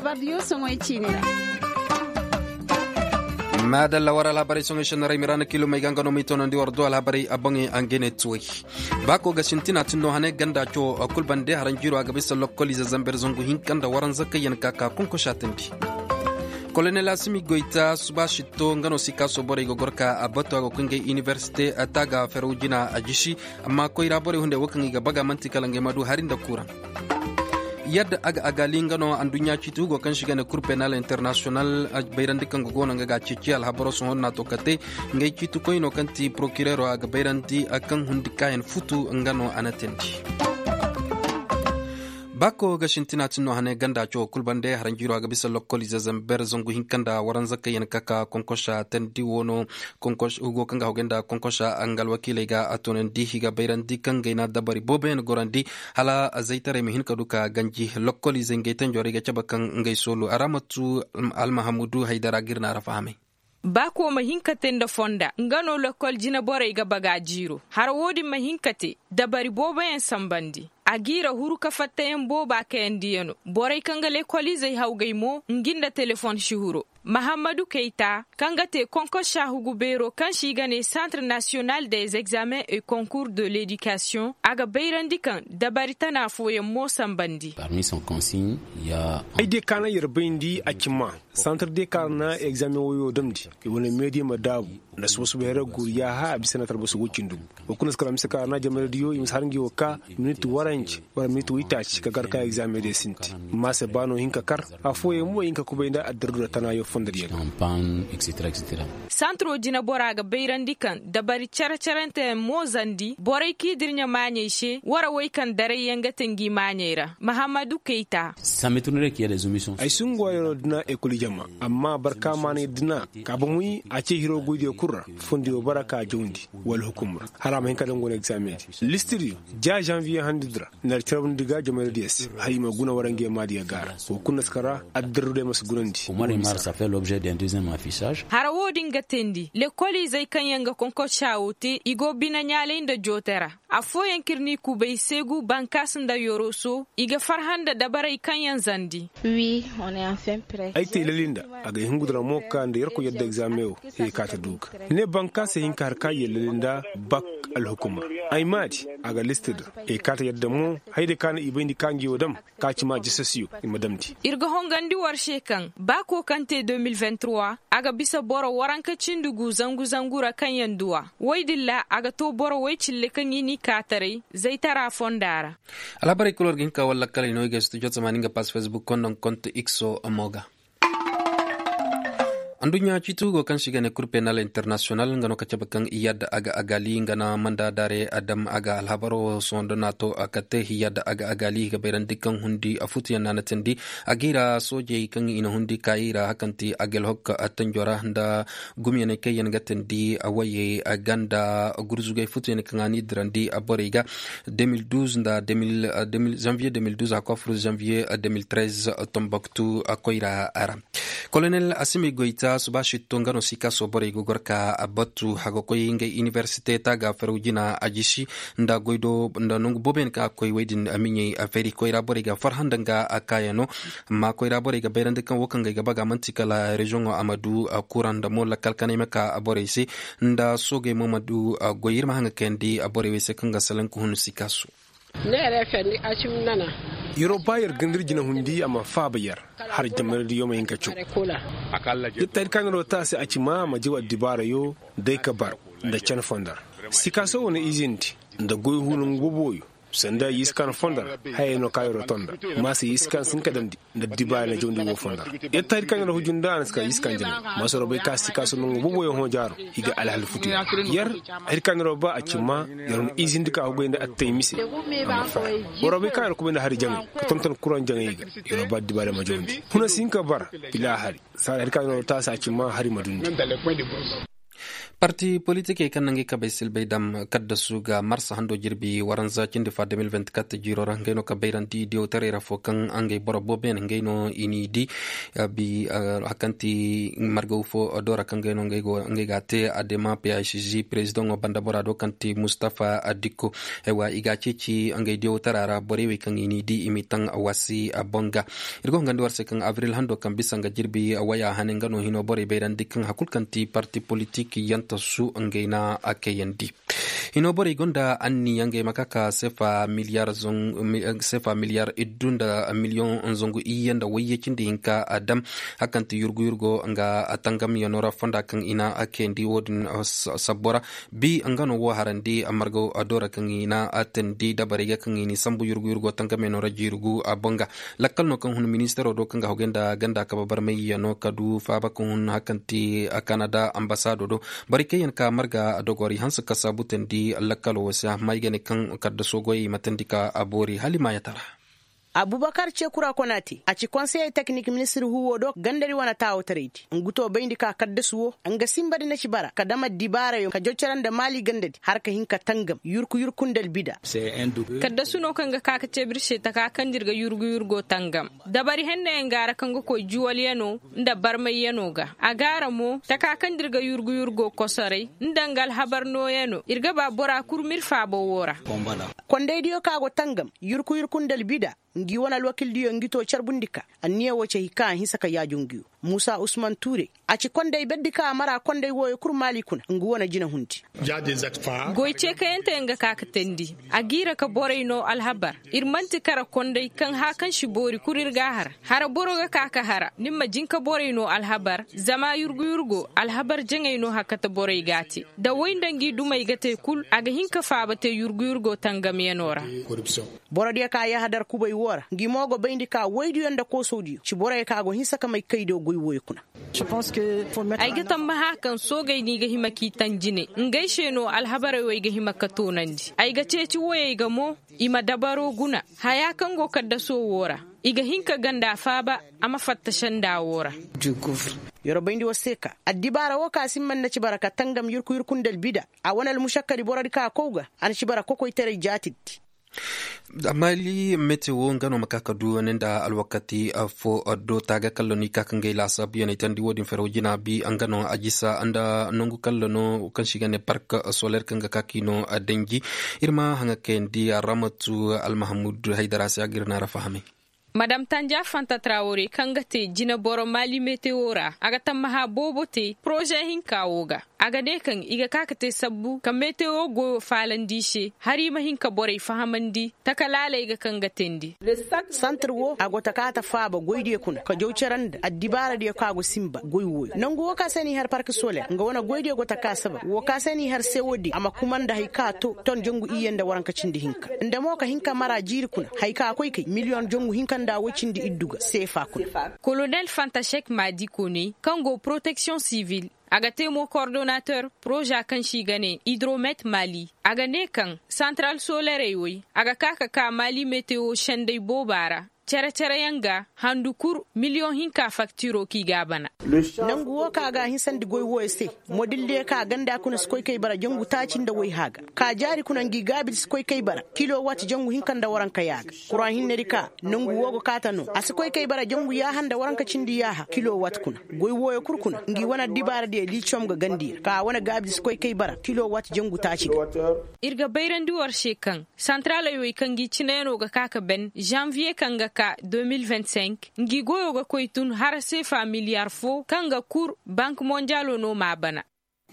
radio songoy chinira madalla wara labari songo shanara mirana kilo mai gangano mai tonon di wardo labari abangi angene tuwi bako ga shintina tinno hane ganda cho kulbande haranjiro aga bisa lokoli za zamber zongo hinkanda waran zakayen kaka kunko shatendi Colonel Asimi Goita subashito ngano sika sobore gogorka abato ago kunge university ataga ferujina ajishi amma koira bore hunde wakangi ga baga mantika lange madu harinda kura yadda aga agalingano andunya citu go kan shiga na cour penal international bayrandi kan go gona ga cici al habaro son na to kate ngai citu ko ino kanti procureur aga bayrandi akan hundi kayan futu ngano anatendi bako ga shintina tinno hane ganda cho kulbande haranjiro aga bisa lokoli za zamber zongu hinkanda waran zakka yen kaka konkosha tendi wono konkosh ugo kanga hogenda konkosha angal wakile ga atonen di higa bayrandi kanga ina dabari boben gorandi hala azaitare mihin kaduka ganji lokoli zenge tenjore ga chabakan ngai solo aramatu al mahamudu haidara girna rafahame bako mahinkate da fonda ngano lokol jina bore ga bagajiro har wodi mahinkate dabari boben sambandi agira huru ka fattayen boba kayan diyano borai kangale kwalizai haugaimo nginda telefon shihuro Mahamadou Keita kangate konko shahugu bero kan shigane Centre National des Examens et Concours de l'Éducation aga beirandikan dabarita na foye mo sambandi. Parmi son consigne, il y a Aide kana yerbindi akima Centre de kana examen woyo damdi ke wona medi madabu na soso bere guriya ha abisana tarbusu wucindu wakuna skala misaka na jamadiyo imsarangi woka minute waranji wara minute witachi ka garka examen de sinti mase bano hinka kar afoye mo hinka kubenda adardu tanayo campagne, etc. Centro jina boraga beirandikan dabari characharante mozandi borai kidirnya manyeshe wara waikan dare yanga tengi manyera Mahamadou Keita. Ça m'étonnerait qu'il y ait des omissions. Ay sungwa yoro dina ekoli jama amma barka mani dina kabumui ache hiro gudio kurra fondi o baraka jondi wal hukumra harama hinka dango examen listiri ja janvier handidra nar trabun diga jamel dies hayma guna warange madiya gara ko kunna skara adrude mas gunandi Au mois de mars, ça fait l'objet d'un deuxième affichage. Harawodin gatendi lekoli zai kanyanga konko chaote igo bina nyale nda jotera afo yankirni kubei segu bankasin da yoroso iga farhanda dabara kanyan zandi. Oui, on est enfin prêt. Aite lelinda aga hingudra moka nda yarko yadda exameo e kata duka ne bankase hinka harka lelinda bak al hukuma ay mati aga listed e kata yadda mo haide kana ibindi kangi odam kachima jisasiyo imadamti irga hongandi warshe kan bako kante 2023 aga bisa boro waranka cindugu zangu-zangura kan yanduwa waidilla aga to boro wai cille kan yini katare zai tara fondara alabari kulor ginka walla kala ino ga studio tsamaninga pas Facebook konnon konto xo amoga andunya citugo kan shiga ne cour penal international ngano kacabakan iyad aga agali ngana manda dare adam aga alhabaro sondo nato akate hiyad aga agali ga beran dikan hundi afuti yanana tendi agira soje kan ina hundi kaira hakanti agel hokka atanjora nda gumyene kayen gatendi awaye aganda gurzuga futi ne kangani drandi aboriga 2012 nda 2000 janvier 2012 akofru janvier 2013 Tombouctou akoira ara Colonel Asimi Goita subashito ngano sika sobore gogorka abatu hagokoy nge université taga ferujina ajishi nda goido nda nungu boben ka koy wedin aminye aferi koy rabore ga farhandanga akayano ma koy rabore ga berande kan wokanga ga baga mantikala region Amadou kuranda mola kalkane meka abore si nda soge Mamadou goyir mahanga kendi abore wese kanga salanku hunu sikasu nere fendi achim nana Eurobayar gandir jina hundi ama fabayar har jamar diyo mai kacu yitta kan rota sai achima majiwa dibara yo dai kabar da can fondar sikaso wani izinti da goy hulun goboyo sanda yiskan fondar haye no kayo rotonda masu yiskan sun kadan da dibara na jondi go fondar yitta kan ro hujunda an ska yiskan jina masu robai ka sikaso no goboyo ho jaro iga alhal futu yar kan ro ba achima yaron izinti ka go inda attay mise robai kan ko benda hari jangi tonton kuran jangi iga yoro ba dibara ma jondi huna sinka bar bila hari sa kan ro ta sa achima hari madundi parti politique kan nangi kabay silbay dam kadda suga mars hando jirbi waranza cindi fa 2024 jirora ngeno kabay ranti dio tarera fo kan angay boro boben ngeno ini di bi hakanti margo fo dora kan ngeno ngay gate adema PHG president banda borado kanti Mustafa Adiko ewa igachichi angay dio tarara borewe kan ini di imitang awasi bonga irgo ngando warse kan avril hando kan bisanga jirbi waya hanengano hino bore bayran dikkan hakul kanti parti politique su angaina akayandi hinobori gonda anni yange makaka sefa miliyar idunda miliyon zongu iyanda wayecinde hinka adam hakanti yurgo anga atangam yanora fonda kan ina akendi wodin sabora bi angano wo harandi amargo adora kan ina atendi dabariga kan ini sambu yurgo tangam yanora jirugu abonga lakkal no kan hun ministero do kan hogenda ganda kababar mai yano kadu faba kun hakanti Canada ambassador do barikeyen ka marga dogori hansa kasabuten di lakalo wasa maigane kan kadda sogoyi matandika abori halima ya tara Abubakar Chekura Konati a ci conseil technique ministre huwo do gandari wana tawo tariti nguto bayndi ka kadda suwo anga simbadi na cibara kadama dibara yo ka joccaran da mali gandadi har ka hinka tangam yurkundal bida kadda suno kanga ka cebirshe ta ka kandirga yurgo tangam dabari henne ngara kanga ko juwaliyano nda barmay yano ga agara mo ta ka kandirga yurgo kosare ndangal habarno yano irga ba bora kurmir fa bo wora konde dio ka go tangam yurkundal bida ngi wana wakil diyo ngito charbundika aniya wace hika hisaka yajungiyo Musa Usman Ture a ci kondai beddika mara kondai woyo kurmali kun ngi wana jina hunti goice kayanta yanga kakatendi agira ka borayno alhabar irmanti kara kondai kan hakan shi bori kurir gahar hara boroga kaka hara nimma jinka borayno alhabar zama yurgo alhabar jangayno hakata boray gati da wayndangi dumay gate kul aga hinka faabate yurgo tangam yanora boradiya ka ya hadar kubai wora ngi mogo bayndi ka waydu yanda ko sodiyo ci boray ka go hisaka mai kaido goy kuna ai ga tamba hakan so gai ni ga himaki tanjine ngaishe no alhabara wai ga himaka tonandi ai ga ceci woye ga mo ima dabaro guna haya kan go kadda so wora iga hinka ganda faba ama fattashan da wora yoro bayndi waseka addibara woka simman na ci baraka tangam yurkundal bida a wanal mushakkari boradi ka koga an ci baraka koy tere jatiti amali meteo ngano makaka duwanen da alwakati fo do taga kalloni kakangai lasa biyana itandi wodin ferojina bi angano ajisa anda nongu kallono kan shigane park solar kanga kakino adengi irma hanga kendi ramatu almahamud haidarasi agirna rafahami Madame Tanja Fanta Traore kangate jina boro mali meteora aga tamaha bobote projet hinka woga aga dekan iga kakate sabbu ka meteo go falandishe hari mahinka bore fahamandi takalala iga kangatendi santar wo agota kata faba goyde kun ka jowceranda addibara de kago simba goywo nango woka sani har park sole nga wona goyde go takasaba woka sani har sewodi ama kumanda haikato ton jongu iyenda waranka cindi hinka ndamo ka hinka mara jiri kun haika koy kay million jongu hinka da wacindi idduga sefa kun Colonel Fantashek Madi Kone kango protection civile agate mo coordonnateur projet kan shigane Hydromet Mali aga ne kan central solaire yoy aga kaka ka Mali meteo shandai bobara cere yanga handukur million hinka facturo ki gabana nangu woka ga hinsandi goy woyse modille ka ganda kuna skoy kay bara jangu tacin da woy haga ka jari kuna gigabil skoy kay bara kilowatt jangu hinkan da waranka yaga kuran hinneri ka nangu wogo katano askoy kay bara jangu ya handa waranka cindi yaha kilowatt kuna goy woyo kurkuna ngi wana dibara de lithium ga gandir ka wana gabil skoy kay bara kilowatt jangu taci irga bayrandi war shekan centrale yoy kangi cineno ga kaka ben janvier kanga ka 2025 ngi goyo ga koytun har sefa miliyar fo kanga kur bank mondialo no mabana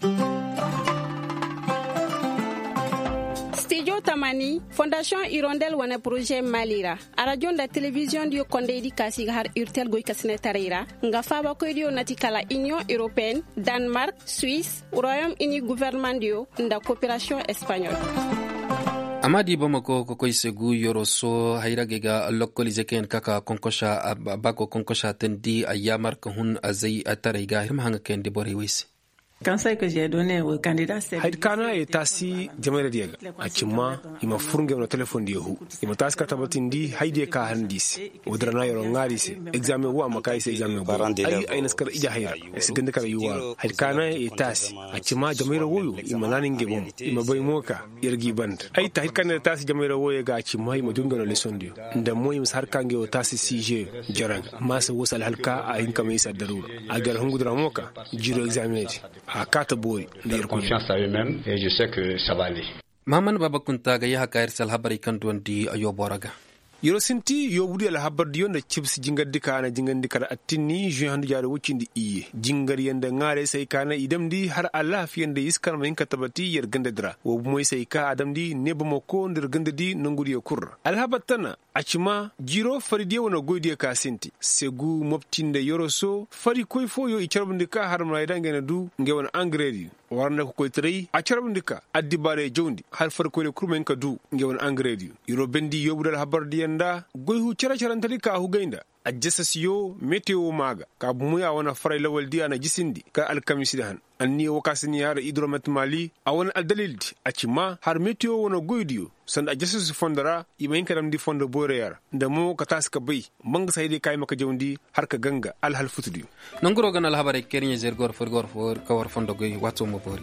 Studio Tamani Fondation Hirondelle wana projet Malira arajon da television dio kondeidi kasi har urtel goy kasne tarira nga faba ko dio natikala Union Européenne Danemark Suisse Royaume-Uni gouvernement dio nda coopération espagnole amadi bamako ko koy segu yoro so hayrage ga lokolize ken kaka konkosha bako konkosha tendi ayamar ko hun azai atare ga hirma hanga ken de bore wisi Conseil que j'ai donné aux candidats, c'est haid kana e tasi jamare diaga acimma ima furunge no telefon di hu ima tas ka tabatindi haide ka handis wodrana yoro ngadisi examen wa makai se examen bo ay naskar ija hayra se gende kala yuwa haid kana e tasi acimma jamare woyo ima naninge bom ima bay moka yergi band ay ta haid kana tasi jamare woyo ga acimma ima dungano leson dio nda moy mis har kange o tasi CG jaranga masa wosal halka a hinka mai sa darura agar hungudra moka jiro examen a kata boy leur confiance à eux-mêmes et je sais que ça va aller. Maman baba kunta ga ya kair sal habari kan dondi ayo boraga. Yoro sinti yo budi ala habar diyo na chips jingadi kana jingadi kara atini ju handu jare wucindi iye jingari yanda ngare sai kana idam di har Allah fi yanda iskar mai katabati yer ganda dra wo moy sai ka adam di neba mako ndir ganda di nanguri yokur alhabatana acima jiro fari diyo wana goydiya ka sinti segu moptinde yoro so fari koy fo yo icarbndi ka har ma idan ngena du ngewana angredi warna ko koy trey a carbndi ka addi bare jawndi har far koy le kurmen ka du ngewana angredi yoro bendi yobudal habar diyanda goyhu cara-carantali ka hu gaynda a jasasiyo meteo maga ka bumuya wana faray lawal diya na jisindi ka alkamisi da han anni wakasini har hidromet mali a wani aldalildi a cima har meteo wana goydiyo sanda a jasasi fondara imayin kadam di fondo bore yara da mo ka tas ka bai banga sai dai kai maka jawndi har ka ganga alhal futudiyo nanguro ganal habare kernye zergor for ka war fondo goy watso mo bori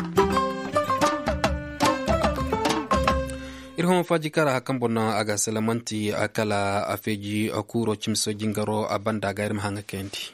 irhom faji kara hakan bonna aga salamanti akala afeji akuro chimso jingaro abanda gairim hanga kendi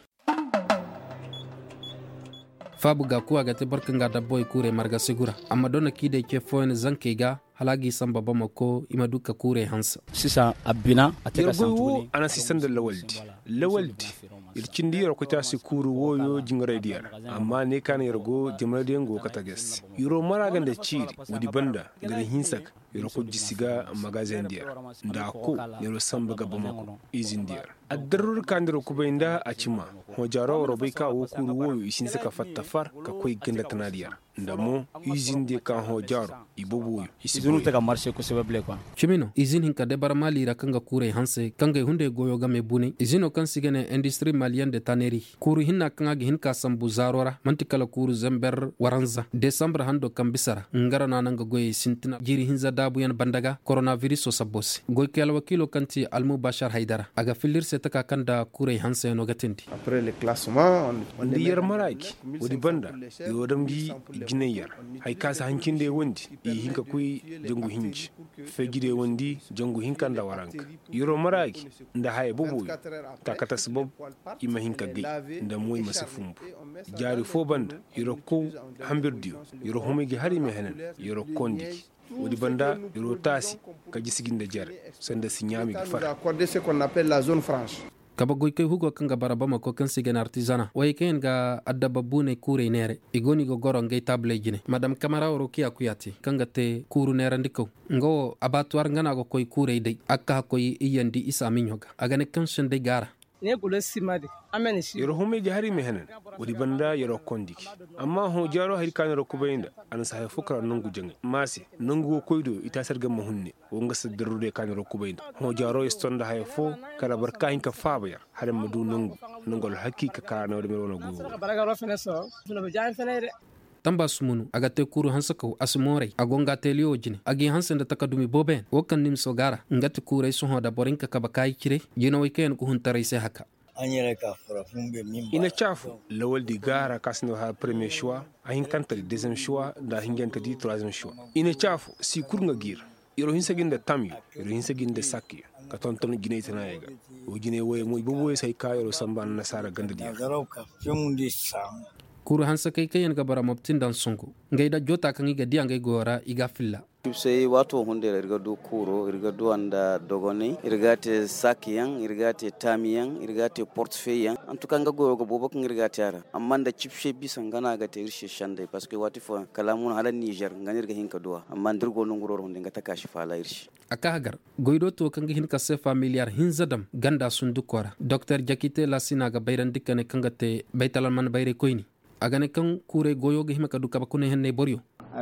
fabu ga kuwa ga tabarkan ga dabboy kure marga sigura amma dona kide ke foyen zanke ga halagi samba bama ko ima duka kure hansa sisa abina ateka santu ana sisan da lawaldi ircindi yoro ko ta sikuru woyo jingare diyar amma ne kan yargo jimare dengo katagas yoro maragan da ciri wudi banda garin hinsak yoro ko jisiga magazin diyar da ko yoro samba ga bamako izin diyar addarur kandiro kubainda a cima hojaro robai ka wokuru woyo isin saka fattafar ka koi ganda tanadiyar ndamo izin de kan hojaro ibobo izinu ta marché ko sebable kwa chimino izin hinka de bar mali ra kanga kure hanse kanga hunde goyo game bune izino kan sigene industrie malien de tannerie kuru hinna kanga hinka sambu zarora mantikala kuru zamber waranza december hando kambisara ngara nananga goye sintina jiri hinza dabu yan bandaga coronavirus so sabose goy kala wakilo kanti almu bashar haidara aga filir se taka kanda kure hanse no gatendi après le classement on diyar maraki wodi banda yodam gi gineyar hay kasa hankinde wondi hinka kuy jangu hinji fejide wondi jangu hinkanda waranka yoro maraki nda hay bobo takata sabab ima hinka gay nda moy masafumbu jari fo banda yoro ko hambirdio yoro homegi harime henen yoro kondi wodi banda yoro tasi kaji siginda jar sanda sinyami gifara accorder ce qu'on appelle la zone franche kaba goy kay hugo kanga barabama ko kan sigen artisana way ken ga adda babune kure nere igoni go goro ngay table jine madam camara oro kiya kuyati kanga te kuru nere ndiko ngo abattoir ngana go koy kure dey akka koy iyandi isa minyoga agane kansen de gara ne bulo simade amene shi yoro homeji hari me henen wodi banda yoro kondiki amma ho jaro hari kan ro kubayinda an sa fukra nungu jeng masi nungu koydo ita sarga mo hunne o ngasa darude kan ro kubayinda ho jaro istonda hay fo kala barka hinka fabaya hare madu nungu nungol hakika kana de merono go baraga ro fene so no jaan fene de tamba sumunu aga te kuru hansako asmore agonga telio jine agi hansen da takadumi boben wokan nim sogara ngati kure so hoda borinka kabakai kire jino weken ko huntare se haka anyere ka fora fumbe mimba ina chafu lawal di gara kasno ha premier choix ahin kanta di deuxième choix da hingenta di troisième choix ina chafu si kurnga gir yoro hinsaginda tamyo yoro hinsaginda sakki ka tonton gine tana yega o gine woy moy bobo sai kayoro samban nasara ganda di garoka femundi sam kuru hansa kai kayen ga bara moptin dan songo ngai da jota kan iga dia ngai gora iga filla sai wato hunde irga do kuro irga do anda dogoni irgate sakiyan irgate tamiyan irgate portefeuille en tout cas nga go bobo kan irgate ara amma da chipshe bisan gana ga te irshe shande parce que wati fo kalamun hala Niger ngani irga hinka duwa amma dirgo nguro hunde nga takashi fala irshi aka hagar goido to kan ga hinka se familiar hinzadam ganda sundukora dr jakite lasina ga bayran dikane kanga te baytalan man bayre koyni agane kan kure goyo ga himaka duka bakune henne boryo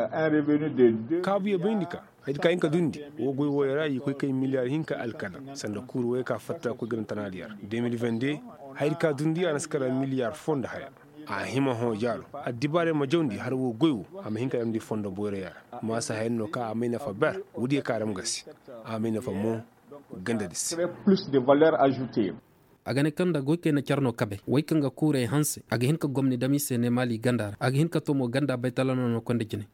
kabuye bindika hadi inka dundi wo goy wo yara yi koy kay milliard hinka alkana sanda kuru we ka fatta ko gan tanadiyar 2022 hadi ka dundi ana skara milliard fonda haya a hima ho jalo a dibare ma jondi har wo goyu am hinka yam di fondo bore ya ma sa henno ka amina fa ber wudi karam gasi amina fa mo ganda dis plus de valeur ajoutée agane kanda goyke na charno kabe way kanga kure hanse aga hinka gomni dami sene mali gandar aga hinka tomo ganda baytalano no konde jine